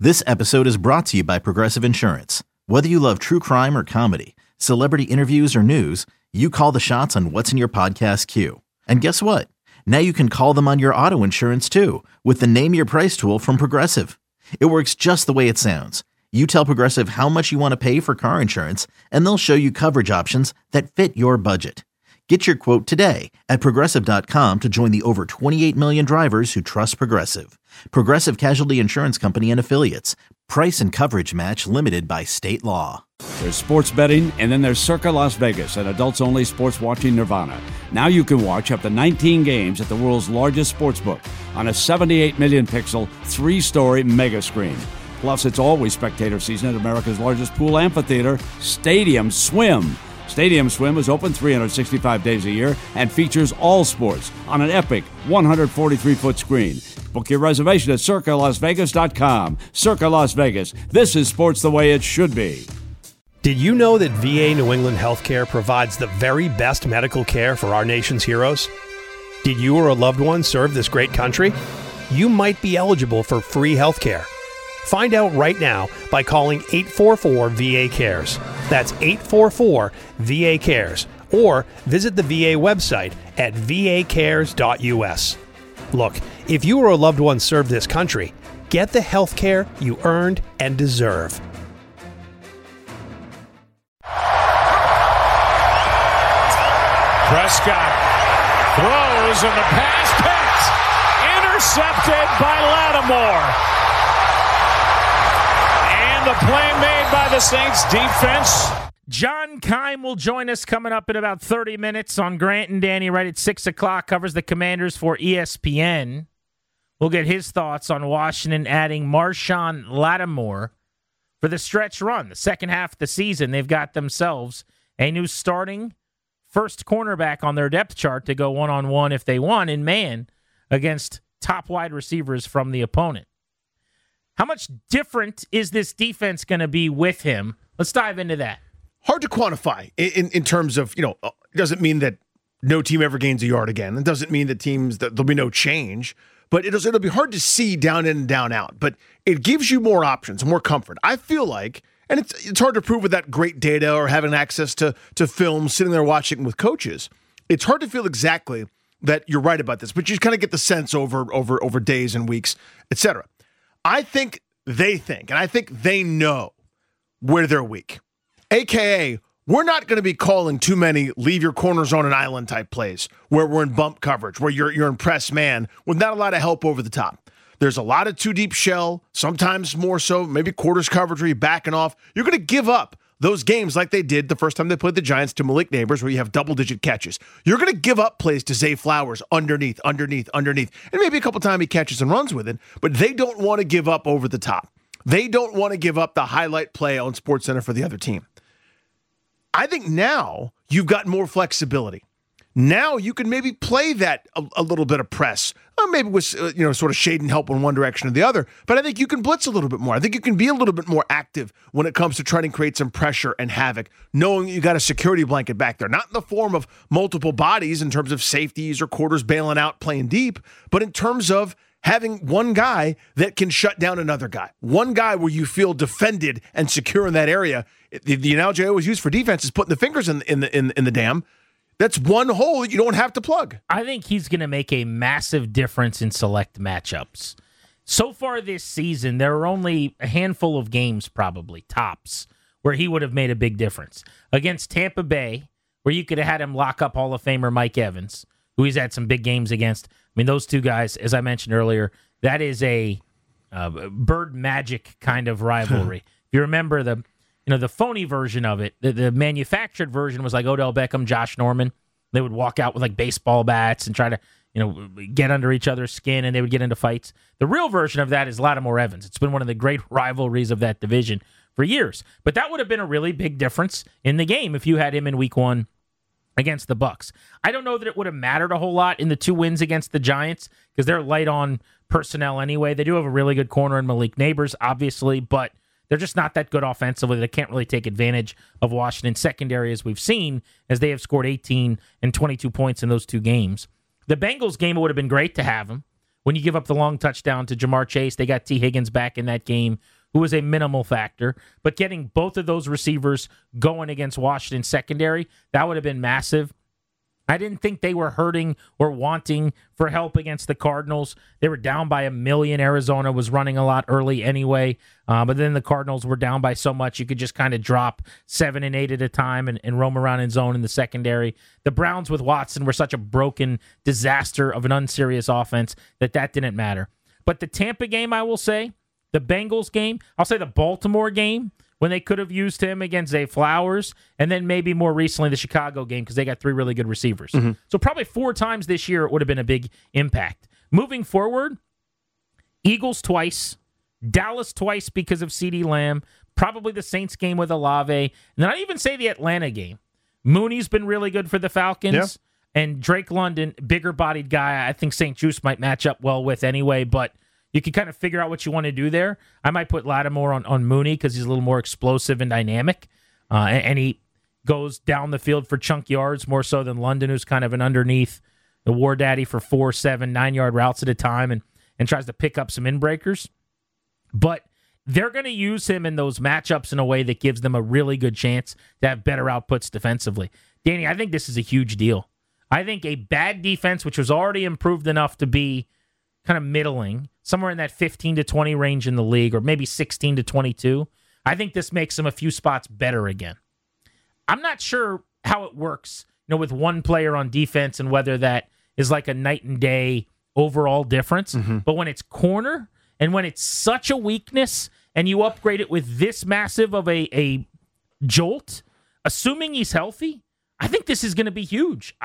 This episode is brought to you by Progressive Insurance. Whether you love true crime or comedy, celebrity interviews or news, you call the shots on what's in your podcast queue. And guess what? Now you can call them on your auto insurance too with the Name Your Price tool from Progressive. It works just the way it sounds. You tell Progressive how much you want to pay for car insurance, and they'll show you coverage options that fit your budget. Get your quote today at Progressive.com to join the over 28 million drivers who trust Progressive. Progressive Casualty Insurance Company and Affiliates. Price and coverage match limited by state law. There's sports betting, and then there's Circa Las Vegas, an adults-only sports watching nirvana. Now you can watch up to 19 games at the world's largest sportsbook on a 78 million pixel, 3-story mega screen. Plus, it's always spectator season at America's largest pool amphitheater, Stadium Swim. Stadium Swim is open 365 days a year and features all sports on an epic 143-foot screen. Book your reservation at CircaLasVegas.com. Circa Las Vegas. This is sports the way it should be. Did you know that VA New England Healthcare provides the very best medical care for our nation's heroes? Did you or a loved one serve this great country? You might be eligible for free healthcare. Find out right now by calling 844-VA-CARES. That's 844-VA-CARES. Or visit the VA website at vacares.us. Look, if you or a loved one served this country, get the health care you earned and deserve. Prescott throws and the pass picked. Intercepted by Lattimore. And the play made by the Saints defense. John Keim will join us coming up in about 30 minutes on Grant and Danny right at 6 o'clock. Covers the Commanders for ESPN. We'll get his thoughts on Washington adding Marshon Lattimore for the stretch run. The second half of the season, they've got themselves a new starting first cornerback on their depth chart to go one-on-one if they want in man against top wide receivers from the opponent. How much different is this defense going to be with him? Let's dive into that. Hard to quantify in terms of, it doesn't mean that no team ever gains a yard again. It doesn't mean that there'll be no change, but it'll be hard to see down in and down out. But it gives you more options, more comfort. I feel like, and it's hard to prove with that great data or having access to film, sitting there watching with coaches. It's hard to feel exactly that you're right about this, but you kind of get the sense over days and weeks, etc. I think and I think they know where they're weak. AKA, we're not going to be calling too many leave your corners on an island type plays where we're in bump coverage, where you're in press man with not a lot of help over the top. There's a lot of too deep shell, sometimes more so, maybe quarters coverage where you're backing off. You're going to give up those games like they did the first time they played the Giants to Malik Neighbors where you have double-digit catches. You're going to give up plays to Zay Flowers underneath. And maybe a couple times he catches and runs with it, but they don't want to give up over the top. They don't want to give up the highlight play on SportsCenter for the other team. I think now you've got more flexibility. Now you can maybe play that a little bit of press, maybe with sort of shade and help in one direction or the other. But I think you can blitz a little bit more. I think you can be a little bit more active when it comes to trying to create some pressure and havoc, knowing you got a security blanket back there, not in the form of multiple bodies in terms of safeties or quarters bailing out, playing deep, but in terms of having one guy that can shut down another guy, one guy where you feel defended and secure in that area. The analogy I always use for defense is putting the fingers in the dam. That's one hole that you don't have to plug. I think he's going to make a massive difference in select matchups. So far this season, there are only a handful of games, probably, tops, where he would have made a big difference. Against Tampa Bay, where you could have had him lock up Hall of Famer Mike Evans, who he's had some big games against. I mean, those two guys, as I mentioned earlier, that is a bird magic kind of rivalry. If you remember the phony version of it, the manufactured version was like Odell Beckham, Josh Norman. They would walk out with like baseball bats and try to, get under each other's skin, and they would get into fights. The real version of that is Lattimore Evans. It's been one of the great rivalries of that division for years. But that would have been a really big difference in the game if you had him in week 1 against the Bucs. I don't know that it would have mattered a whole lot in the 2 wins against the Giants because they're light on personnel anyway. They do have a really good corner in Malik Neighbors, obviously, but they're just not that good offensively. They can't really take advantage of Washington's secondary, as we've seen, as they have scored 18 and 22 points in those 2 games. The Bengals game, it would have been great to have him when you give up the long touchdown to Jamar Chase. They got T. Higgins back in that game, who was a minimal factor. But getting both of those receivers going against Washington secondary, that would have been massive. I didn't think they were hurting or wanting for help against the Cardinals. They were down by 1 million. Arizona was running a lot early anyway, but then the Cardinals were down by so much you could just kind of drop 7 and 8 at a time and roam around in zone in the secondary. The Browns with Watson were such a broken disaster of an unserious offense that didn't matter. But the Tampa game, I will say, the Bengals game, I'll say the Baltimore game, when they could have used him against Zay Flowers, and then maybe more recently the Chicago game because they got 3 really good receivers. So probably 4 times this year it would have been a big impact. Moving forward, Eagles twice, Dallas twice because of CeeDee Lamb, probably the Saints game with Olave, and then I'd even say the Atlanta game. Mooney's been really good for the Falcons, and Drake London, bigger-bodied guy, I think St. Juice might match up well with anyway, but you can kind of figure out what you want to do there. I might put Lattimore on Mooney because he's a little more explosive and dynamic. And he goes down the field for chunk yards more so than London, who's kind of an underneath the war daddy for 4, 7, 9-yard routes at a time and tries to pick up some inbreakers. But they're going to use him in those matchups in a way that gives them a really good chance to have better outputs defensively. Danny, I think this is a huge deal. I think a bad defense, which was already improved enough to be kind of middling, somewhere in that 15 to 20 range in the league, or maybe 16 to 22. I think this makes them a few spots better again. I'm not sure how it works, with one player on defense and whether that is like a night and day overall difference. But when it's corner and when it's such a weakness and you upgrade it with this massive of a jolt, assuming he's healthy, I think this is going to be huge.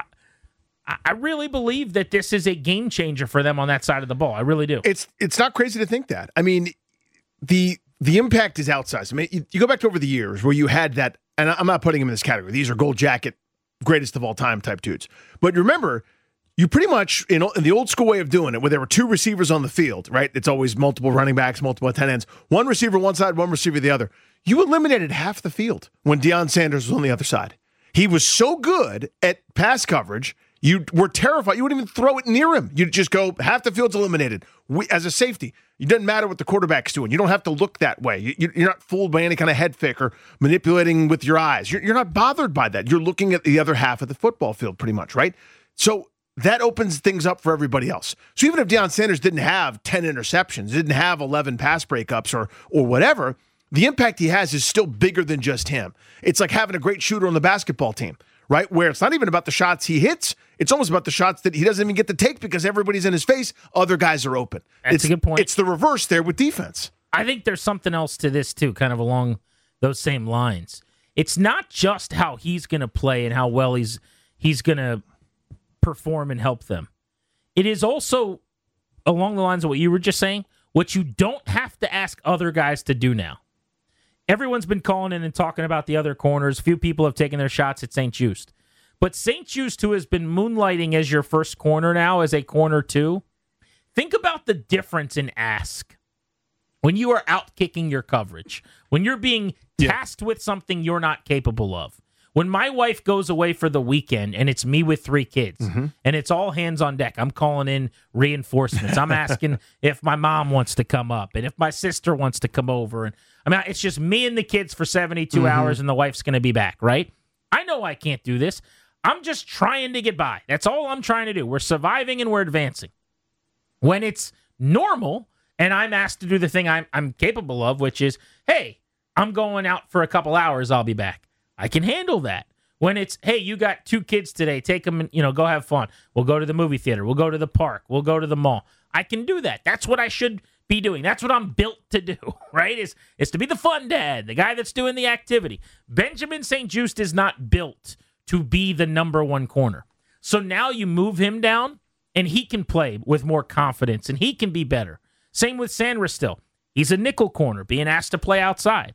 I really believe that this is a game changer for them on that side of the ball. I really do. It's not crazy to think that. I mean, the impact is outsized. I mean, you go back to over the years where you had that, and I'm not putting him in this category. These are gold jacket, greatest of all time type dudes. But remember, you pretty much, in the old school way of doing it, where there were 2 receivers on the field, right? It's always multiple running backs, multiple tight ends, 1 receiver one side, 1 receiver the other. You eliminated half the field when Deion Sanders was on the other side. He was so good at pass coverage, you were terrified. You wouldn't even throw it near him. You'd just go, half the field's eliminated. As a safety, it doesn't matter what the quarterback's doing. You don't have to look that way. You're not fooled by any kind of head fake or manipulating with your eyes. You're not bothered by that. You're looking at the other half of the football field pretty much, right? So that opens things up for everybody else. So even if Deion Sanders didn't have 10 interceptions, didn't have 11 pass breakups or whatever, the impact he has is still bigger than just him. It's like having a great shooter on the basketball team, right? Where it's not even about the shots he hits. It's almost about the shots that he doesn't even get to take because everybody's in his face. Other guys are open. That's a good point. It's the reverse there with defense. I think there's something else to this too, kind of along those same lines. It's not just how he's going to play and how well he's going to perform and help them. It is also along the lines of what you were just saying, what you don't have to ask other guys to do now. Everyone's been calling in and talking about the other corners. Few people have taken their shots at St. Juste. But St. Juste, who has been moonlighting as your first corner now, as a corner 2, think about the difference in ask. When you are out kicking your coverage, when you're being tasked with something you're not capable of. When my wife goes away for the weekend and it's me with 3 kids and it's all hands on deck, I'm calling in reinforcements. I'm asking if my mom wants to come up and if my sister wants to come over. And I mean, it's just me and the kids for 72 hours and the wife's going to be back, right? I know I can't do this. I'm just trying to get by. That's all I'm trying to do. We're surviving and we're advancing. When it's normal and I'm asked to do the thing I'm capable of, which is, hey, I'm going out for a couple hours, I'll be back. I can handle that. When it's, hey, you got 2 kids today, take them and, go have fun. We'll go to the movie theater. We'll go to the park. We'll go to the mall. I can do that. That's what I should be doing. That's what I'm built to do, right? Is to be the fun dad, the guy that's doing the activity. Benjamin St. Juste is not built to be the number 1 corner. So now you move him down, and he can play with more confidence, and he can be better. Same with Sanders still. He's a nickel corner, being asked to play outside.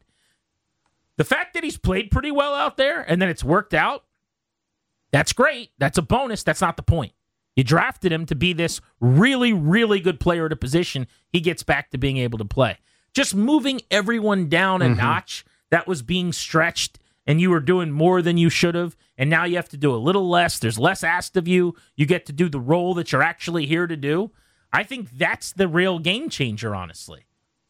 The fact that he's played pretty well out there and then it's worked out, that's great. That's a bonus. That's not the point. You drafted him to be this really, really good player at a position. He gets back to being able to play. Just moving everyone down a notch that was being stretched and you were doing more than you should have, and now you have to do a little less. There's less asked of you. You get to do the role that you're actually here to do. I think that's the real game changer, honestly.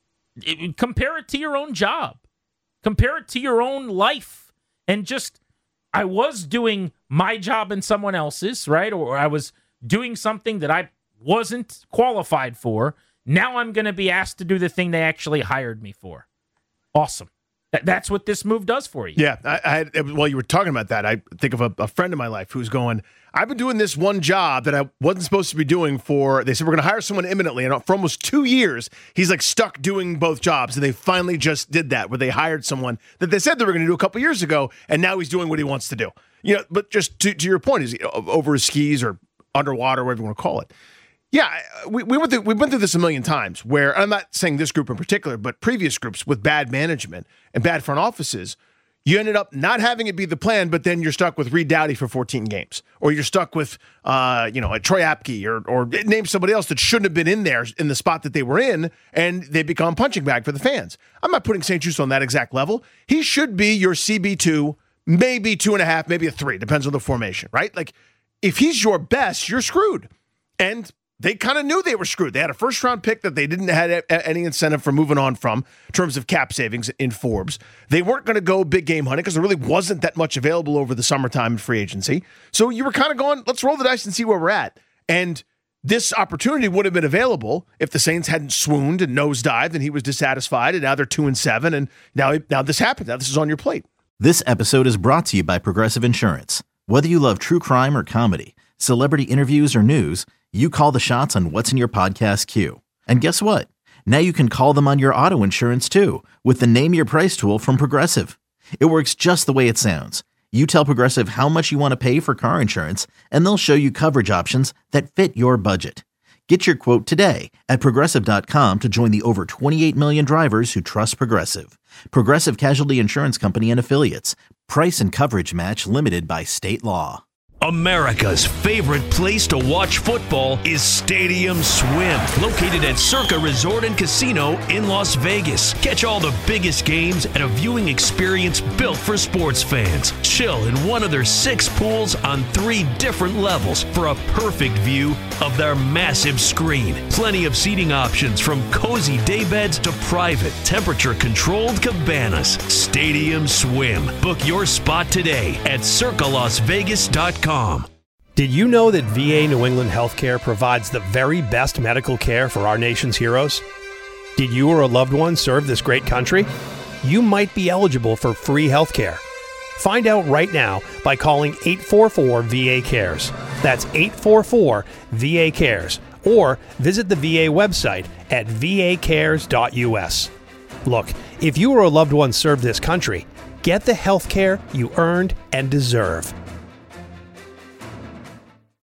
Compare it to your own job. Compare it to your own life. And just, I was doing my job and someone else's, right? Or I was doing something that I wasn't qualified for. Now I'm going to be asked to do the thing they actually hired me for. Awesome. That's what this move does for you. Yeah. While you were talking about that, I think of a friend in my life who's going, I've been doing this one job that I wasn't supposed to be doing they said we're going to hire someone imminently. And for almost 2 years, he's like stuck doing both jobs. And they finally just did that, where they hired someone that they said they were going to do a couple years ago. And now he's doing what he wants to do. But just to your point, is over his skis or underwater, whatever you want to call it. Yeah, we went through this a million times, where, I'm not saying this group in particular, but previous groups with bad management and bad front offices, you ended up not having it be the plan, but then you're stuck with Reed Doughty for 14 games. Or you're stuck with, a Troy Apke or name somebody else that shouldn't have been in there in the spot that they were in, and they become punching bag for the fans. I'm not putting St. Juste on that exact level. He should be your CB2, maybe 2.5, maybe a 3, depends on the formation, right? Like, if he's your best, you're screwed. And they kind of knew they were screwed. They had a first-round pick that they didn't have any incentive for moving on from in terms of cap savings in Forbes. They weren't going to go big game hunting because there really wasn't that much available over the summertime in free agency. So you were kind of going, let's roll the dice and see where we're at. And this opportunity would have been available if the Saints hadn't swooned and nosedived and he was dissatisfied, and now they're 2-7, and now this happened. Now this is on your plate. This episode is brought to you by Progressive Insurance. Whether you love true crime or comedy, celebrity interviews or news, you call the shots on what's in your podcast queue. And guess what? Now you can call them on your auto insurance too, with the Name Your Price tool from Progressive. It works just the way it sounds. You tell Progressive how much you want to pay for car insurance, and they'll show you coverage options that fit your budget. Get your quote today at Progressive.com to join the over 28 million drivers who trust Progressive. Progressive Casualty Insurance Company and Affiliates. Price and coverage match limited by state law. America's favorite place to watch football is Stadium Swim, located at Circa Resort and Casino in Las Vegas. Catch all the biggest games at a viewing experience built for sports fans. Chill in one of their 6 pools on 3 different levels for a perfect view of their massive screen. Plenty of seating options, from cozy daybeds to private, temperature-controlled cabanas. Stadium Swim. Book your spot today at circalasvegas.com. Did you know that VA New England Healthcare provides the very best medical care for our nation's heroes? Did you or a loved one serve this great country? You might be eligible for free healthcare. Find out right now by calling 844-VA-CARES. That's 844-VA-CARES. Or visit the VA website at vacares.us. Look, if you or a loved one served this country, get the healthcare you earned and deserve.